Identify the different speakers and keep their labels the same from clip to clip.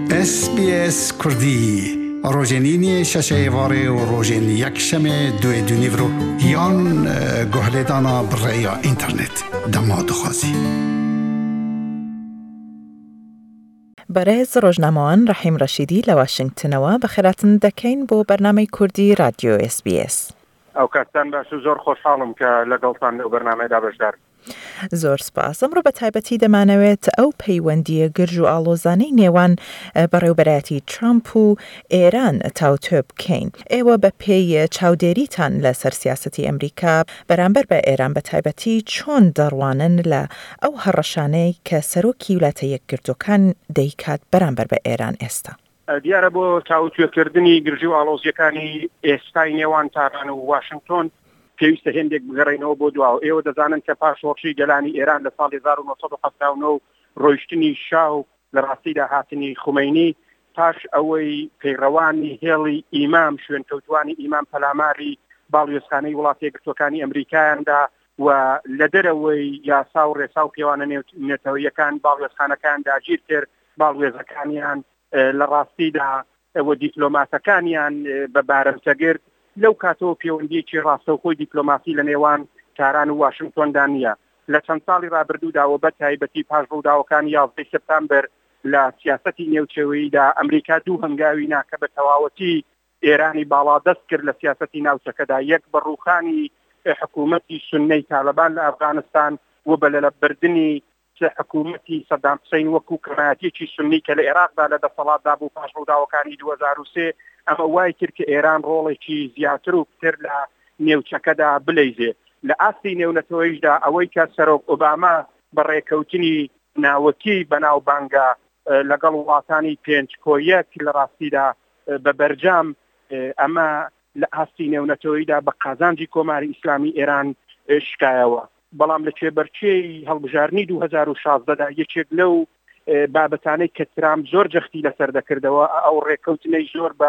Speaker 1: SBS کردی روزنینی ششه واره و روزن یک شمه دوی دونیورو یان گهلیدانا برای اینترنت دماد خوازی
Speaker 2: برز روزنامه‌وان رحیم رشیدی لواشنگتنەوە بەخێراتن دەکەین بۆ بەرنامەی کوردی رادیۆ SBS.
Speaker 3: ئەو کاتتان باش و زۆر خۆشحاڵم کە لەگەڵتان لەو بەرنامەیەدا بەشدار.
Speaker 2: زۆر سپاس. ئەمڕۆ بە تایبەتی دەمانەوێت ئەو پەیوەندیە گرژ و ئاڵۆزانەی نێوان بەڕێوەبەرایەتی ترامپ و ئێران تاوتۆ بکەین. ئێوە بە پێی چاودێریتان لەسەر سیاسەتی ئەمریکا بەرامبەر بە ئێران بە تایبەتی چۆن دەڕوانن لە ئەو هەڕەشانەی کە سەرۆکی ویلایەتە یەکگرتووەکان دەیکات بەرامبەر بە ئێران ئێستا؟
Speaker 3: دیارە بۆ چاوتوێکردنی گرژی و ئاڵۆزیەکانی ئێستای نێوان تاران و واشنگتۆن پێویستە هێندێک بگەڕێنەوە بۆ دواوە. ئێوە دەزانن کە پاشۆڕشی گەلانی ئێران لە ساڵی 1979 ڕۆیشتنی شاو لە ڕاستیدا هاتنی خومەینی پاش ئەوەی پەیڕەوانی هێڵی ئیمام شوێنکەوتوانی ئیمام پەلاماری باڵیۆزخانەی وڵاتی یەکگرتووەکانی ئەمریکایاندا و لە دەرەوەی یاسا و ڕێسا و پێوانە نێتەوەیەکان باڵیۆزخانەکان داگیر کرد، باڵێزەکانیان لە ڕاستیدا ئەوە دیپلۆماتەکانیان بە بارەمتەگرت. لەو کاتەوە پەیوەندیەکی ڕاستەوخۆی دیپلۆماسی لە نێوان تاران و واشنگتۆندا نییە. لە چەند ساڵی ڕابردووداوە بە تایبەتی پاش ڕووداوەکانی 11 سپتامبەر لە سیاسەتی نێوچەوەییدا ئەمریکا دوو هەنگاوی ناکە بە تەواوەتی ئێرانی باڵا دەست کرد لە سیاسەتی ناوچەکەدا، یەک بەڕووخانی حکوومەتی سوننەی تالبان لە ئەفغانستان و بە لەبەردنی حکوومەتی سەدام حوسێن وەکو کەمایەتێکی سوننی کە لە عێراقدا لە دەسەڵاتدا بوو پاش ڕووداوەکانی 2003 ئەمە وای کرد کە ئێران ڕۆڵێکی زیاتر و پتر لە نێوچەکەدا بلەیزێ. لە ئاستی نێونەتەوەیشدا ئەوەی کە سەرۆک ئۆباما بەڕێکەوتنی ناوەکی بەناوبانگە لەگەڵ وڵاتانی پێنج کۆیەک لە ڕاستیدا بە بەرجام ئەمە لە ئاستی نێونەتەوەیدا بە قازانجی کۆماری ئیسلامی ئێران شکایەوە. بەڵام لە کێبەرچێی هەڵبژارنی 2016دا یەکێک لەو بابەتانەی کە ترامپ زۆر جەختی لەسەر دەکردەوە ئەو ڕێکەوتنەی زۆر بە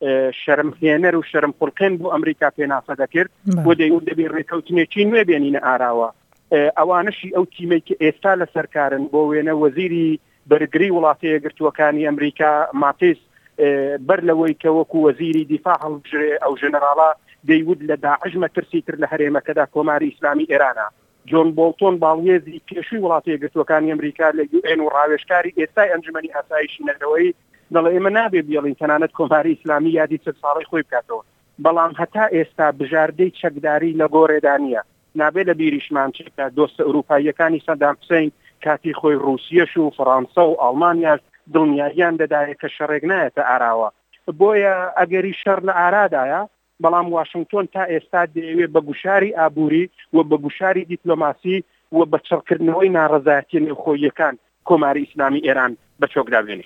Speaker 3: شەرمهێنەر و شەرمخوڵقێن بۆ ئەمریکا پێناسە دەکرد بۆ دەبێت ڕێکەوتنێکی نوێ بێنینە ئاراوە. ئەوانەشی ئەو تیمەی کە ئێستا لەسەرکارن بۆ وێنە وەزیری بەرگری وڵاتی یەکگرتووەکانی ئەمریکا ماتیس بەر لەوەی کە وەکو وەزیری دیفاع هەڵبژێ ئەو ژەنەراڵە دەیوت لە داعش مەترسی تر لە هەرێمەکەدا کۆماری ئیسلامی ئێرانە. جۆن بۆڵتۆن باڵێزی پێشووی وڵاتی یەکگرتووەکانی ئەمریکا لە UN و ڕاوێژکاری ئێستای ئەنجومەنی ئاسایشی نەتەوەیی دەڵێ ئێمە نابێ بێڵین تەنانەت کۆماری ئیسلامی یادی 40 ساڵی خۆی بکاتەوە، بەڵام هەتا ئێستا بژاردەی چەکداری لە گۆڕێدا نییە. نابێ لە بیریشمان چێکە دۆستە ئەوروپاییەکانی سەدام حوسێن کاتی خۆی رووسیەش و فەڕەنسا و ئەڵمانیاش دڵنیاییان دەدایە کە شەڕێک نایەتە ئاراوە. بۆیە ئەگەری شەڕ لە ئارادایە، بەڵام واشنگتۆن تا ئێستا دەیەوێت بە گوشاری ئابووری و بە گوشاری دیپلۆماسی و بە چڕکردنەوەی ناڕەزایەتی نێوخۆییەکان کۆماری ئیسلامی ئێران بەچۆکدا بێنێ.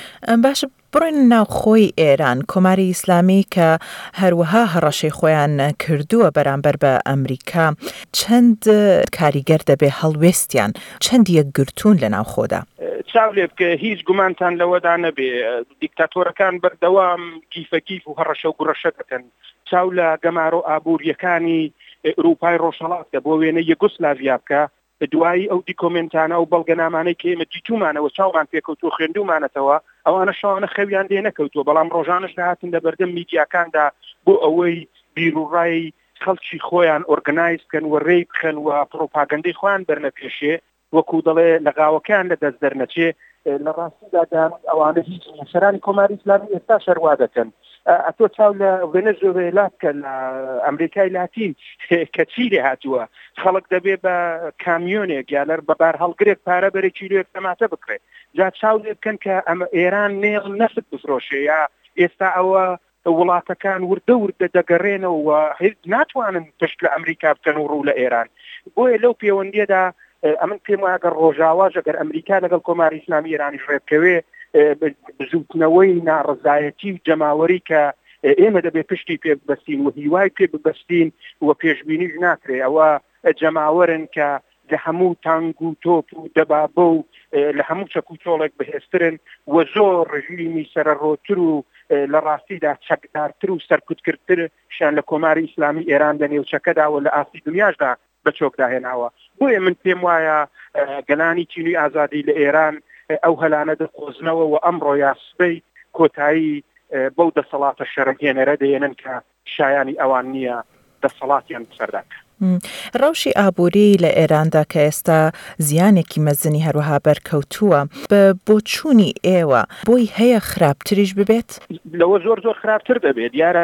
Speaker 2: باش بڕێن ناوخۆی ئێران، کۆماری ئیسلامی کە هەروەها هەڕەشەی خۆیان کردووە بەرامبەر بە ئەمریکا، چەند کاریگەر دەبێ هەڵوێستیان چەند یەکگرتوون لە ناوخۆدا؟
Speaker 3: چاو لێ بکە هیچ گومانتان لەوەدا نەبێ دیکتاتۆرەکان بەردەوام گیفەگیف و هەڕەشە و گوڕەشە دەکەن. چاو لە گەمارۆ ئابوووریەکانی ئەوروپای ڕۆژهەڵاتە بۆ وێنە یوگۆسلاڤیا بکە دوایی ئەو دیکۆمنتانە و بەڵگەنامانەی کە ئێمە دیتومانەوە چاومان پێکەوتوە خوێندومانەتەوە ئەوانە شەوانە خەویان لێ نەکەوتووە، بەڵام ڕۆژانش داهاتن لە بەردەم میدیاکاندا بۆ ئەوەی بیرروڕای خەڵکی خۆیان ئۆرگنایز بکەن و ڕێی بخەن و پرۆپاگەندەی خۆیان بەرنە پێشێ، وەکو دەڵێ لە گاوەکان لە دەست دەرنەچێ. لە ڕاستیدا ئەوانە هیچ سەرانی کۆماری ئیسلامی ئێستا شەروا دەکەن. ئەتۆ چاو لە ڤێنزوێلا بکە لە ئەمریکای لاتین کە چی لێ هاتووە، خەڵک دەبێ بە کامیۆنێک یالەر بەبار هەڵگرێک پارە بەرە کیلۆیەک تەماتە بکرێت. جا چاو لێ بکەن کە ئەمە ئێران نێڵ نەفت بفرۆشێ یا ئێستا ئەوە وڵاتەکان وردە دەگەڕێنەوە هیچ ناتوانن پشت لە ئەمریکا بکەن و ڕوو لە ئێران. بۆیە لەو پەیوەندیەدا ئەمن پێم وایە گەر ڕۆژاواژ ئەگەر ئەمریکا لەگەڵ کۆماری ئیسلامی ئێرانی ڕێبکەوێ بزوتنەوەی ناڕزایەتی و جەماوەری کە ئێمە دەبێت پشتی پێ ببەستین و هیوای پێ ببەستین و پێشبینیش ناکرێ. ئەوە جەماوەرن کە لە هەموو تانگ و تۆپ و دەبابە و لە هەموو چەک و چۆڵێک بەهێزترن و زۆر ڕژیمی سەرەڕۆتر و لە ڕاستیدا چەکدارتر و سەرکوتکردتر شان لە کۆماری ئیسلامی ئێران لە نێوچەکەدا و لە ئاستی دنیاشدا بە چۆکدا هێناوە. بۆیە من پێم وایە گەلانی چینی ئازادی لە ئێران ئەو هەلانە دەخۆزنەوە و ئەمڕۆ یاسبەی کۆتایی بەو دەسەڵاتە شەرمهێنەرە دێنن کە شایانی ئەوان نییە دەسەڵاتیان بسەرداکە.
Speaker 2: ڕەوشی ئابووری لە ئێراندا کە ئێستا زیانێکی مەزنی هەروەها بەرکەوتووە بە بۆچوونی ئێوە بۆی هەیە خراپتریش ببێت؟
Speaker 3: لەوە زۆر خراپتر دەبێت دیارە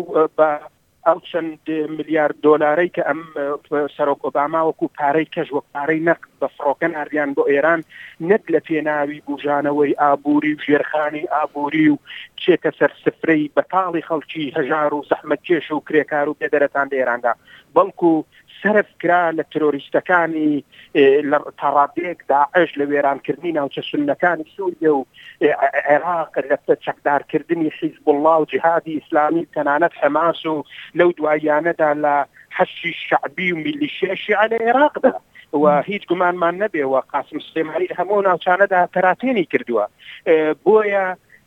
Speaker 3: ئەو چەند ملیارد دۆلارەی کە ئەم سەرۆک ئۆباما وەکو پارەی کەژ وە پارەی نەقد بە فڕۆکەن ئاردیان بۆ ئێران نەک لە پێناوی بوژانەوەی ئابووری و ژێرخانی ئابووری و چێتە سەر سفرەی بەتاڵی خەڵکی هەژار و زەحمەتکێش و کرێکار و پێدەرەتان لە ئێراندا بەڵکو سەرف کرا لە ترۆریستەکانی لە تەڕادێک داعش لە وێرانکردنی ناوچە سوننەکانی سووریە و عێراق لە چەکدارکردنی حیزب الله و جیهادی ئیسلامی تەنانەت حەماس و لەو دوایانەدا لە حەشی شعبی و میلیشیای شیعە لە عێراقدا و هیچ گومانمان نەبێ و قاسم سلێمانی هەموو ناوچانەدا پەراتێنی کردووە بۆیە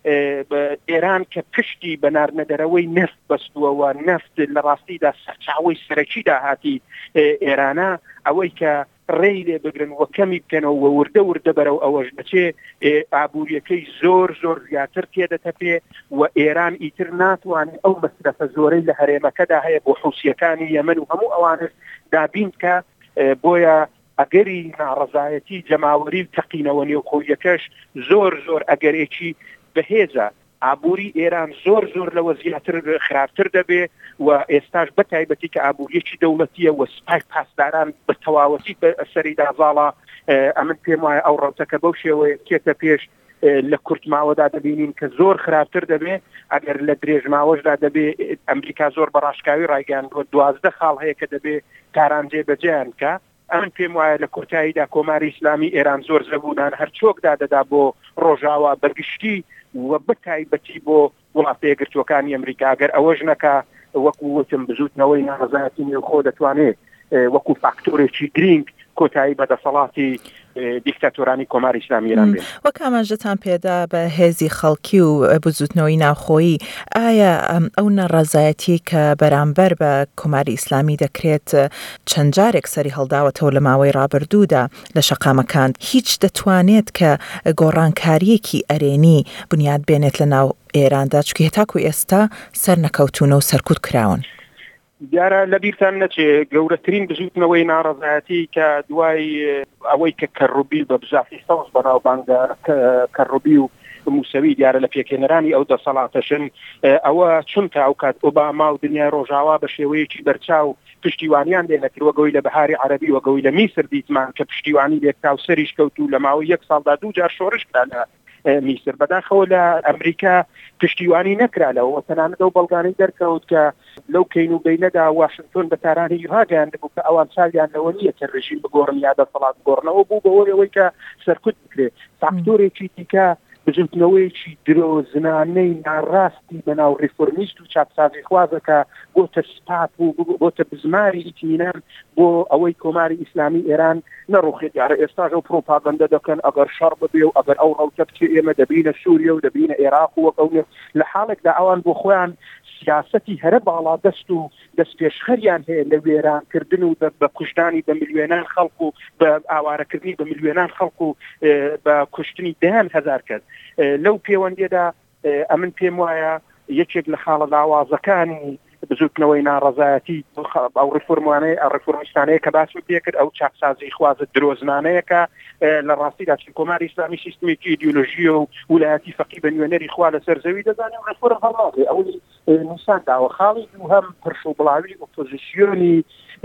Speaker 3: ئێران کە پشتی بە ناردنەدەرەوەی نفت بەستووە و نفت لە ڕاستیدا سەرچاوەی سەرەکیدا هاتی ئێرانە ئەوەی کە ڕێی لێ بگرن و کەمی بکەنەوە و وردە بەرەو ئەوەش دەچێ ئابووریەکەی زۆر زیاتر تێدەتەپێ و ئێران ئیتر ناتوانێت ئەو مەسرەفە زۆرەی لە هەرێمەکەدا هەیە بۆ حوسیەکانی یەمەن و هەموو ئەوانش دابین کە بۆیە ئەگەری ناڕەزایەتی جەماوەری و تەقینەوە نێوخۆیەکەش زۆر ئەگەرێکی بەهێزە ئابووری ئێران زۆر لەوە زیاتر خراپتر دەبێ و ئێستاش بەتایبەتی کە ئابووریەکی دەوڵەتیە و سپای پاسداران بە تەواوەتی سەری داڤاڵە ئەمن پێم وایە ئەو ڕەوتەکە بەو شێوەیە کێتە پێش لە کورتماوەدا دەبینین کە زۆر خراپتر دەبێ ئەگەر لە درێژماوەشدا دەبێ ئەمریکا زۆر بەڕاشکاوی ڕایگەیان بۆ 12 خاڵ هەیە کە دەبێ کاران جێبەجێیان کە ئەمن پێم وایە لە کۆتاییدا کۆماری ئیسلامی ئێران زۆر زەبوونان هەرچۆکدا دەدا بۆ ڕۆژاوا بەرگشتی و بەتایبەتی بۆ وڵاتە یەکگرتووەکانی ئەمریکا ئەگەر ئەوەش نەکا وەکو وتم بزوتنەوەی ناڕەزایەتی نێوخۆ دەتوانێت وەکو فاکتۆرێکی گرنگ کۆتایی بەدەسەڵاتی دیکتاتۆرانی کۆماری ئیسلامی ئێران بێن.
Speaker 2: وەک ئاماژەتان پێدا بە هێزی خەڵکی و بزوتنەوەی ناوخۆیی ئایا ئەو نەڕەزایەتی کە بەرامبەر بە کۆماری ئیسلامی دەکرێت چەند جارێک سەری هەڵداوەتەوە لە ماوەی ڕابردوودا لە شەقامەکان هیچ دەتوانێت کە گۆڕانکاریەکی ئەرێنی بنیاد بێنێت لە ناو ئێراندا چکە هێتاکو ئێستا سەر نەکەوتونە و سەرکوت کراون؟
Speaker 3: دیارە لە بیرتان نەچێ گەورەترین بزوتنەوەی ناڕەزایەتی کە دوای ئەوەی کە کەڕوبیل بە بزافی سەوز بەناوبانگە کەڕوبی و موسەوی دیارە لە پێکێنەرانی ئەو دەسەڵاتەشن ئەوە چونکە ئەو کات ئۆباما و دنیای ڕۆژاوا بە شێوەیەکی بەرچاو پشتیوانیان لێنەکرد وەگەوی لە بەهاری عەرەبی وەگەوی لە میسر دیتمان کە پشتیوانی لێکتا و سەریش کەوت و لە ماوەی 1 ساڵدا 2 جار شۆڕش کرا لە میسر بەداخەوە لە ئەمریکا پشتیوانی نەکرالەوە تەنانەت ئەو بەڵگانەی دەرکەوت کە لەو کەین و بینەدا واشنگتۆن بە تارانی یوهاگەیان دەبوو کە ئەوان چاویان لەوە نییە کە ڕژیم بگۆڕن یا دەسەڵات بگۆڕنەوە بوو بەوەی کە سەرکوت بکرێت فاکتۆرێکی دیکە بزوتنەوەیکی درۆزنانەی ناڕاستی بەناو ریفۆرمیست و چاپسازی خوازەکە بۆتە سپات و بۆتە بزماری ئیتمینان بۆ ئەوەی کۆماری ئیسلامی ئێران نەڕوخێت یارە ئێستاش ئەو پرۆپاگەندە دەکەن ئەگەر شەڕ ببێ و ئەگەر ئەو ڕەوتە بچێ ئێمە دەبینە سووریا و دەبینە عێراق و وەکەونێ لە حاڵێکدا ئەوان بۆ خۆیان سیاسەتی هەرە باڵا دەست و دەست پێشخەریان هەیە لە وێرانکردن و بە کوژدانی بە ملیۆنان خەڵک و بە ئاوارەکردنی بە ملیۆنان خەڵک و بە کوشتنی دەیان هەزار کەس لەو پەیوەندیدا ئەمن پێم وایە یەکێک لە خاڵە لاوازەکانی بزوتنەوەی ناڕەزایەتی ئەو ڕفۆرمیستانەیە کە باسم پێکرد ئەو چاپسازی خوازە درۆزنانەیەکە لە ڕاستیدا کۆماری ئیسلامی سیستمێکی ئیدیۆلۆژیە و ویلایەتی فەقی بە نوێنەری خوا لەسەر زەوی دەزانێت ڕفۆرم هەڵاڵێ ئەوەی نووسانداوە خاڵی دووهەم پرش و بڵاوی ئۆپۆزیسیۆنی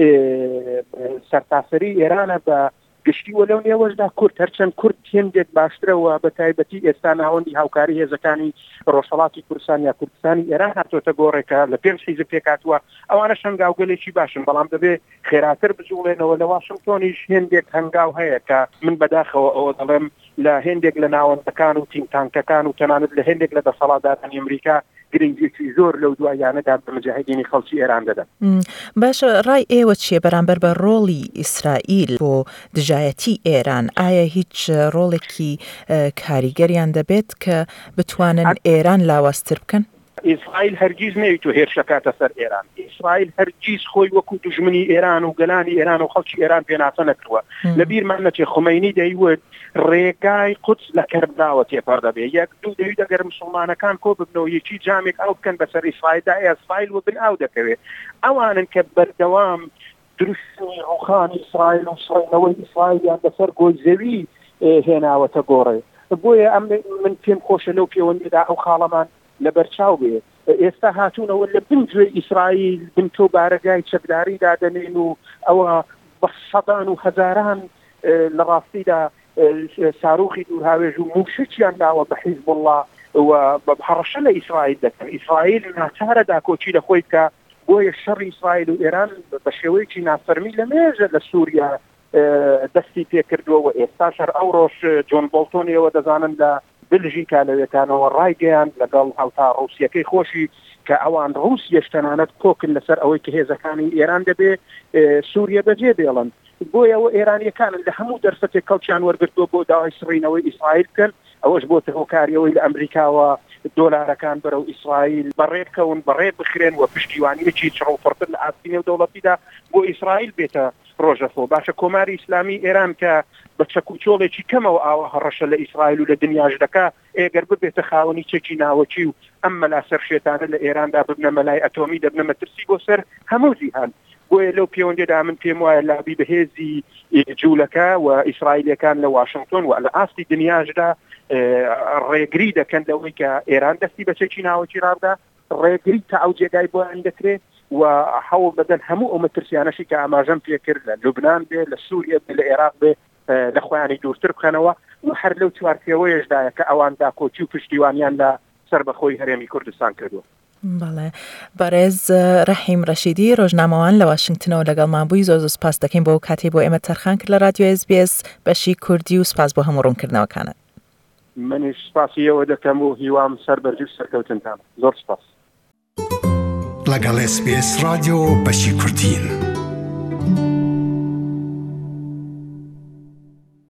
Speaker 3: سەرتاسەری ئێرانە بە گشتی وە لەو نێوەشدا کورد هەرچەند کورد هێندێک باشترەوە بە تایبەتی ئێستا ناوەندی هاوکاری هێزەکانی ڕۆژهەڵاتی کوردستان یا کوردستانی ئێران هاتۆتە گۆڕێکە لە 5 حیزب پێکاتوە ئەوانە هەنگاوگەلێکی باشن بەڵام دەبێ خێراتر بجوڵێنەوە لە واشنگتۆنیش هێندێک هەنگاو هەیە کە من بەداخەوە ئەوە دەڵێم لە هێندێک لە ناوەندەکان و تینگتانکەکان و تەنانەت لە هێندێک لە دەسەڵاتدارانی ئەمریکا گرنگێکی زۆر لەو دوایانەدا بە مجاهدینی خەڵکی ئێران دەدەن.
Speaker 2: باشە ڕای ئێوە چیە بەرامبەر بە ڕۆڵی ئیسرائیل بۆ دژایەتی ئێران؟ ئایا هیچ ڕۆڵێکی کاریگەریان دەبێت کە بتوانن ئێران لاواستر بکەن؟
Speaker 3: ئیسرائیل هەرگیز نەیتو هێرشەکاتە سەر ئێران. ئیسرائیل هەرگیز خۆی وەکو دوژمنی ئێران و گەلانی ئێران و خەڵکی ئێران پێناسە نەکردووە. لەبیرمان نەچێ خومەینی دەیوت ڕێگای قودس لە کەربلاوە تێپەڕ دەبێ. یەک دوو دەوێت ئەگەر موسڵمانەکان کۆ ببنەوە یەکی جامێک ئاو بکەن بەسەر ئیسرائیلدا ئیسرائیل و بن ئاو دەکەوێت. ئەوانن کە بەردەوام دروستنی ڕوخانی ئیسرائیل و سڕێنەوەی ئیسرائیلیان بەسەر گۆی زەوی هێناوەتە گۆڕێ. بۆیە ئەم من پێم خۆشە لەو پەیوەندیدا ئەو خاڵەمان لە بەرچاو بێ. ئێستا هاتوونەوە لە بنجێ ئیسرائیل بنتۆ بارەگای چەکداری دادەنێن و ئەوە بە سەدان و هەزاران لە ڕاستیدا ساروخی دوور هاوێژ و موشکیان داوە بە حیزب الله و بە هەڕەشە لە ئیسرائیل دەکەن. ئیسرائیل ناچارە داکۆچی لە خۆی بکە بۆیە شەڕی ئیسرائیل و ئێران بە شێوەیەکی نافەرمی لە مێژە لە سووریا دەستی پێکردووە. ئێستا شەر ئەو ڕۆژ جۆن بۆڵتۆنیەوە دەزانن لە بلژیکا لەوێتانەوە ڕایگەیان لەگەڵ هاوتا ڕوسیەکەی خۆشی کە ئەوان ڕوسیەش تەنانەت کۆکن لەسەر ئەوەی کە هێزەکانی ئێران دەبێ سووریا بەجێ بێڵن. بۆیە ئەوە ئێرانیەکانن لە هەموو دەرفەتێک کەڵکیان وەرگرتووە بۆ داوای سڕینەوەی ئیسرائیل بکەن. ئەوەش بۆ هۆکاریەوەی لە ئەمریکاوە دۆلارەکان بەرەو ئیسرائیل بەڕێ بکەون بەڕێ بخرێن و پشتیوانیەکی چڕەوفڕتر لە ئاستی نێودەوڵەتیدا بۆ ئیسرائیل بێتە ڕۆژەخۆ. باشە کۆماری ئیسلامی ئێران کە بە چەکوچۆڵێکی کەمەوە ئاوە هەڕەشە لە ئیسرائیل و لە دنیاش دەکا ئێگەر ببێتە خاوەنی چەکی ناوەکی و ئەم مەلا سەر شێتانە لە ئێراندا ببنە مەلای ئەتۆمی دەبنە مەترسی بۆ سەر هەموو جیهان. بۆیە لەو پەیوەندیدا من پێم وایە لابی بەهێزی جوولەکە و ئیسرائیلەکان لە واشنگتۆن و لە ئاستی دنیاشدا ڕێگری دەکەن لەوەی کە ئێران دەستی بە چەکی ناوەکی ڕابدا ڕێگری تا ئەو جێگای بۆیان دەکرێت و هەوڵ بدەن هەموو ئەو مەترسیانەشی کە ئاماژەم پێکرد لە لوبنان بێ لە سووریا بێ لە عێراق بێ لە خۆیانی دوورتر بخەنەوە و هەر لەو چوارپێوەیەشدایە کە ئەوان داکۆچی و پشتیوانیان لە سەربەخۆی هەرێمی کوردستان کردووە.
Speaker 2: بەڵێ بەڕێز ڕەحیم ڕەشیدی ڕۆژنامەوان لە واشنگتنەوە لەگەڵمان بووی زۆر سوپاس دەکەین بۆ کاتێ بۆ ئێمە تەرخان کرد لە رادیۆ SBS بەشی کوردی و سوپاس بۆ هەموو ڕوونکردنەوەکانت.
Speaker 3: منیش سپاسیەوە دەکەم و هیوام سەربەرجی و سەرکەوتنتان. زۆر سپاس.
Speaker 1: لەگەڵ SBS رادیۆ بەشی کوردین.